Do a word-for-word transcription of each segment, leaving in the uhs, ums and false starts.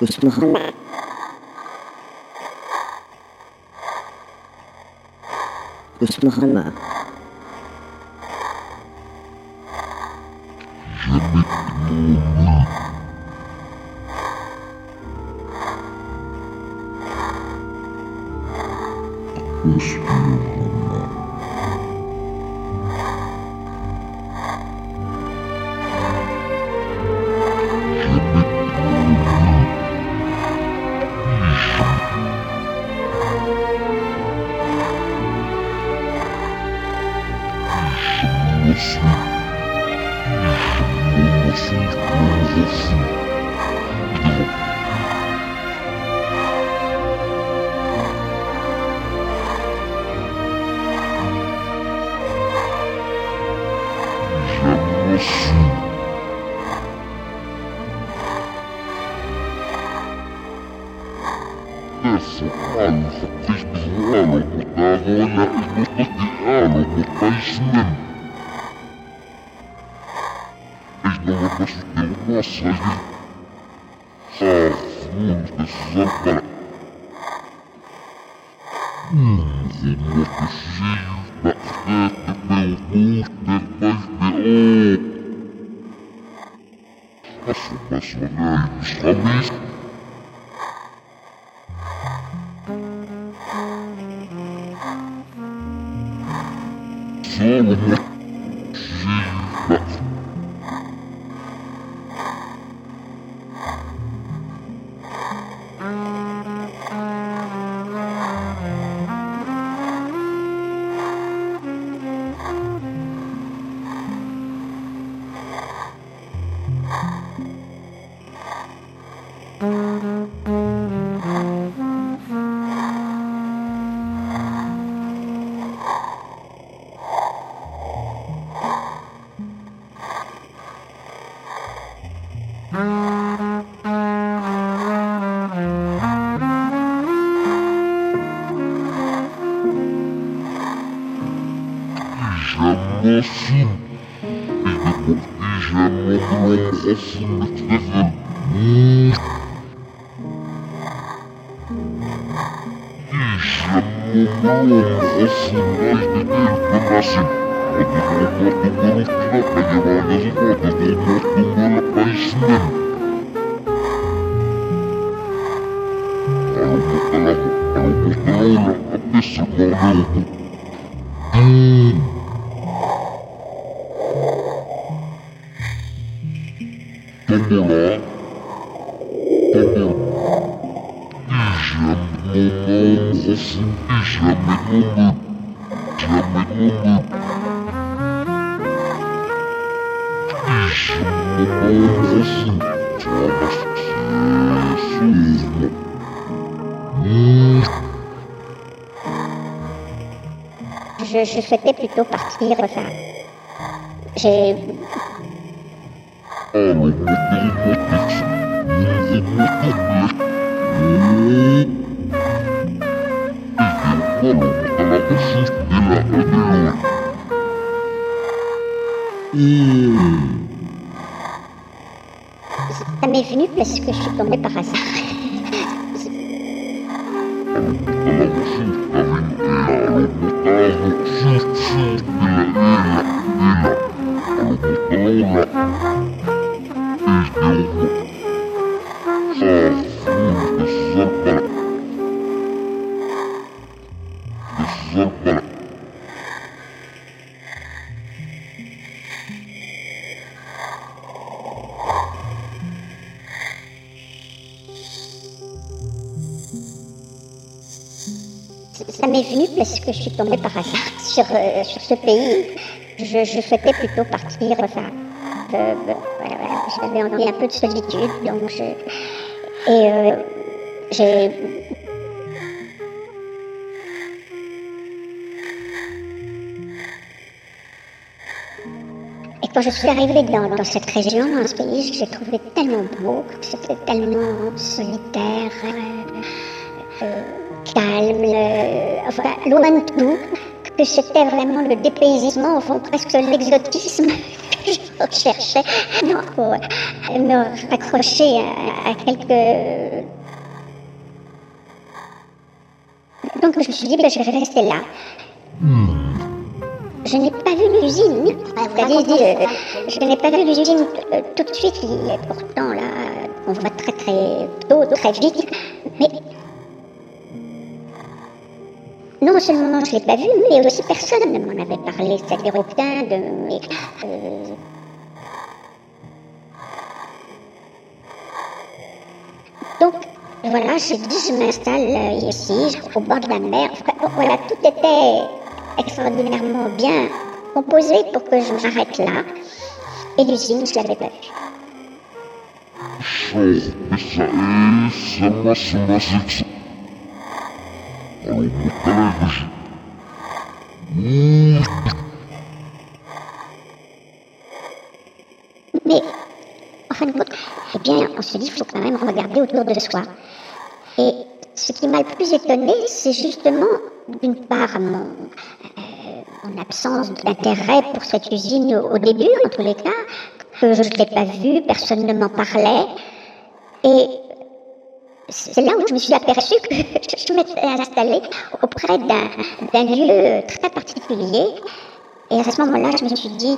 Kusmahana. Kusmahana. Je, je souhaitais plutôt partir, enfin, j'ai... Ça m'est venu parce que je suis tombée par hasard. Ça m'est venu parce que je suis tombée par hasard sur, euh, sur ce pays. Je, je souhaitais plutôt partir, enfin, euh, voilà, voilà, j'avais envie un peu de solitude, donc je... Et euh, j'ai... Et quand je suis arrivée dans, dans cette région, dans ce pays, que j'ai trouvé tellement beau, que c'était tellement solitaire, euh, euh, calme, euh, enfin, loin de tout, que que c'était vraiment le dépaysement, au fond presque l'exotisme que je recherchais pour me raccrocher à, à quelques... Donc je me suis dit, ben, je vais rester là. Je n'ai pas vu l'usine. Vous avez dit, euh, je n'ai pas vu l'usine euh, tout de suite, qui est pourtant là, on voit très très tôt, très vite. Mais non seulement je ne l'ai pas vu, mais aussi personne ne m'en avait parlé, c'est-à-dire aucun de mes... Euh, donc voilà, j'ai dit, je m'installe ici, au bord de la mer. Enfin, voilà, tout était extraordinairement bien composé pour que je m'arrête là. Et l'usine, je ne l'avais pas vue. Mais, en fin de compte, eh bien, on se dit qu'il faut quand même regarder autour de soi. Et ce qui m'a le plus étonné, c'est justement, d'une part, mon, euh, mon absence d'intérêt pour cette usine au, au début, en tous les cas, que je ne l'ai pas vue, personne ne m'en parlait. Et c'est là où je me suis aperçue que je m'étais installée auprès d'un, d'un lieu très particulier. Et à ce moment-là, je me suis dit...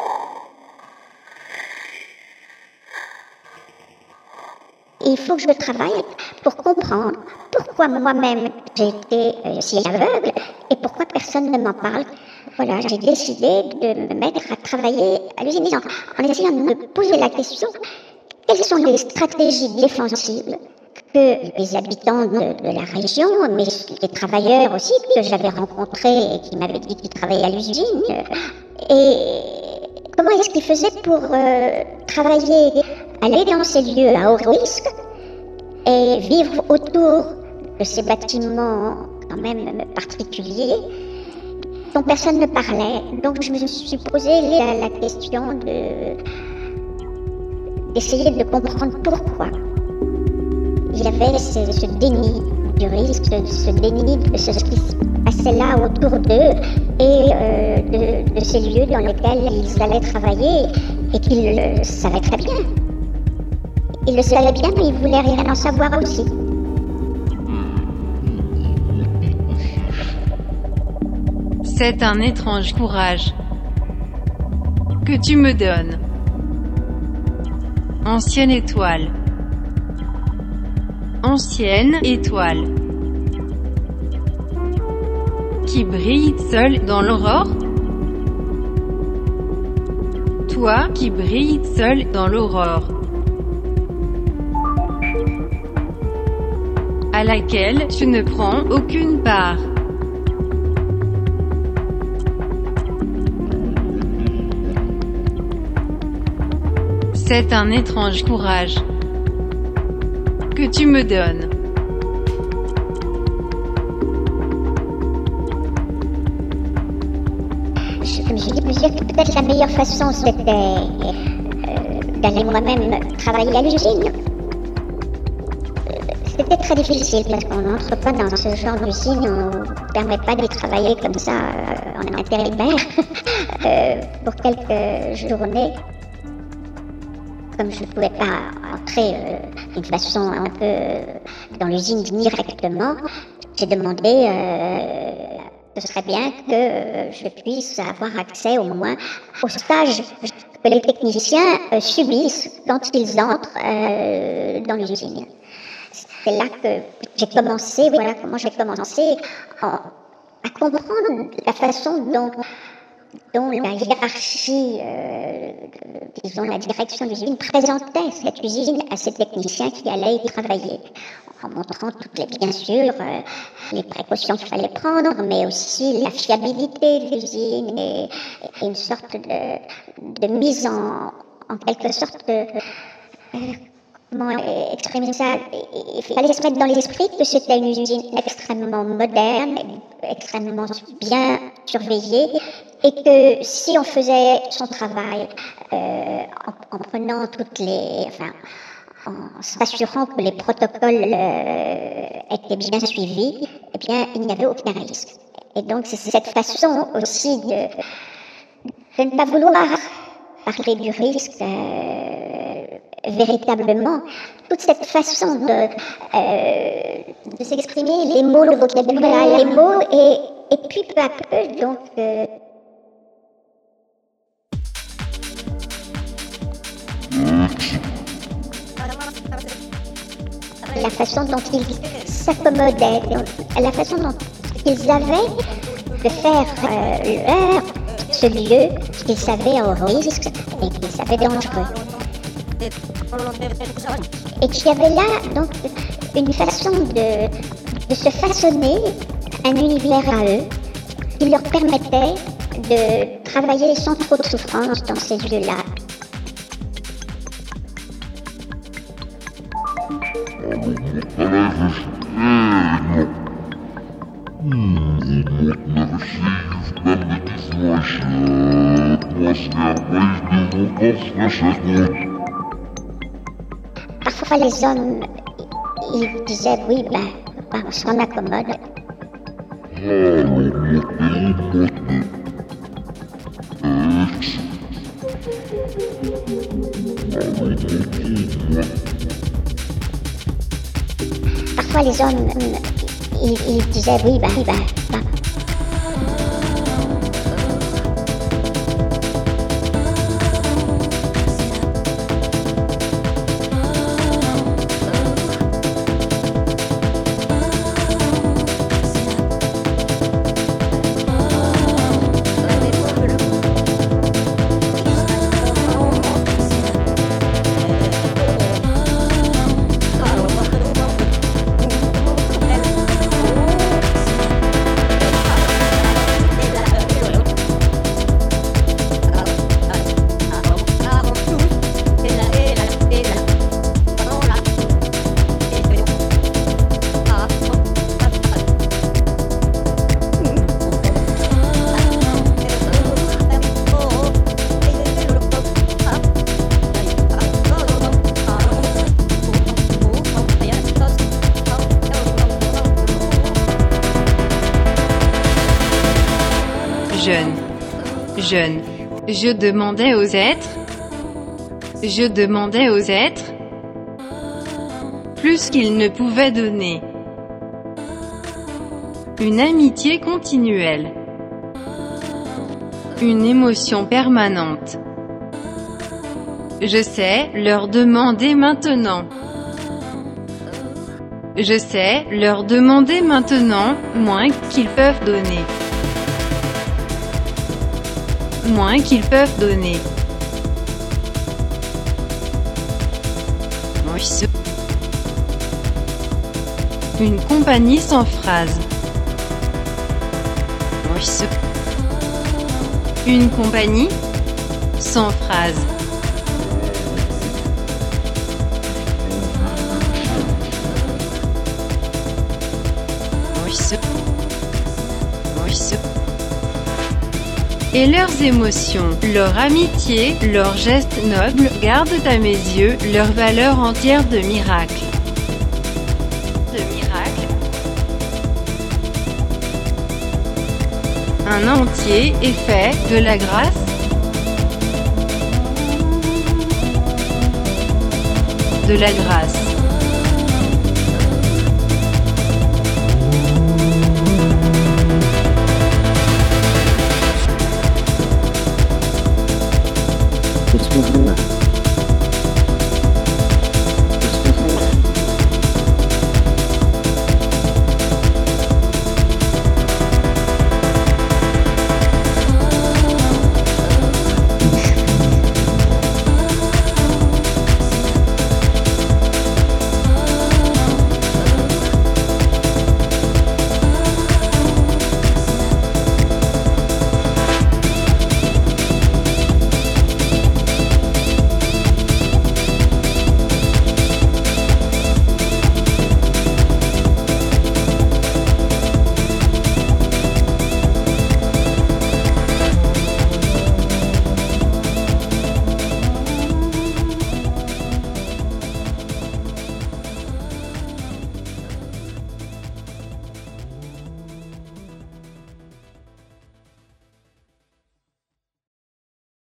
Il faut que je travaille pour comprendre pourquoi moi-même j'ai été euh, si aveugle et pourquoi personne ne m'en parle. Voilà, j'ai décidé de me mettre à travailler à l'usine en, en essayant de me poser la question, quelles sont les stratégies défensives que les habitants de, de la région, mais les travailleurs aussi que j'avais rencontrés et qui m'avaient dit qu'ils travaillaient à l'usine, et comment est-ce qu'ils faisaient pour euh, travailler, aller dans ces lieux à haut risque et vivre autour de ces bâtiments quand même particuliers dont personne ne parlait. Donc je me suis posé la, la question de, d'essayer de comprendre pourquoi il y avait ce, ce déni du risque, ce, ce déni de ce qui se passait là autour d'eux et euh, de, de ces lieux dans lesquels ils allaient travailler et qu'ils le savaient très bien. Ils le savaient bien, mais ils voulaient rien en savoir aussi. C'est un étrange courage que tu me donnes, ancienne étoile. Ancienne étoile qui brille seule dans l'aurore. Toi qui brilles seule dans l'aurore, à laquelle tu ne prends aucune part. C'est un étrange courage que tu me donnes. Je me suis dit que peut-être la meilleure façon c'était euh, d'aller moi-même travailler à l'usine. C'était très difficile parce qu'on n'entre pas dans ce genre d'usine, on ne permet pas d'y travailler comme ça euh, en intérimaire euh, pour quelques journées. Comme je ne pouvais pas entrer euh, d'une façon un peu euh, dans l'usine directement, j'ai demandé, euh, ce serait bien que euh, je puisse avoir accès au moins au stage que les techniciens euh, subissent quand ils entrent euh, dans l'usine. C'est là que j'ai commencé, voilà comment j'ai commencé à, à comprendre la façon dont dont la hiérarchie, euh, disons la direction de l'usine, présentait cette usine à ces techniciens qui allaient y travailler, en montrant toutes les, bien sûr, euh, les précautions qu'il fallait prendre, mais aussi la fiabilité de l'usine et, et une sorte de, de mise en, en quelque sorte, de, euh, comment exprimer ça, il fallait se mettre dans l'esprit que c'était une usine extrêmement moderne, extrêmement bien surveillée, et que si on faisait son travail euh, en, en prenant toutes les, enfin, en s'assurant que les protocoles euh, étaient bien suivis, eh bien, il n'y avait aucun risque. Et donc, c'est cette façon aussi de, de ne pas vouloir parler du risque euh, véritablement. Toute cette façon de, euh, de s'exprimer, les mots, le vocabulaire, les mots, et, et puis peu à peu, donc... Euh, la façon dont ils s'accommodaient, la façon dont ils avaient de faire euh, leur, ce lieu qu'ils savaient au risque et qu'ils savaient dangereux. Et qu'il y avait là donc une façon de, de se façonner un univers à eux qui leur permettait de travailler sans trop de souffrance dans ces lieux-là. Parfois les hommes, ils disaient oui, ben, ben on s'en accommode. Parfois les hommes, ils, ils disaient oui, ben, ben, ben. Jeune. Jeune. Je demandais aux êtres. Je demandais aux êtres. Plus qu'ils ne pouvaient donner. Une amitié continuelle. Une émotion permanente. Je sais leur demander maintenant. Je sais leur demander maintenant, moins qu'ils peuvent donner. Moins qu'ils peuvent donner. Une compagnie sans phrase. Une compagnie sans phrase. Et leurs émotions, leur amitié, leurs gestes nobles, gardent à mes yeux leur valeur entière de miracle. De miracle. Un entier est fait de la grâce, de la grâce. It's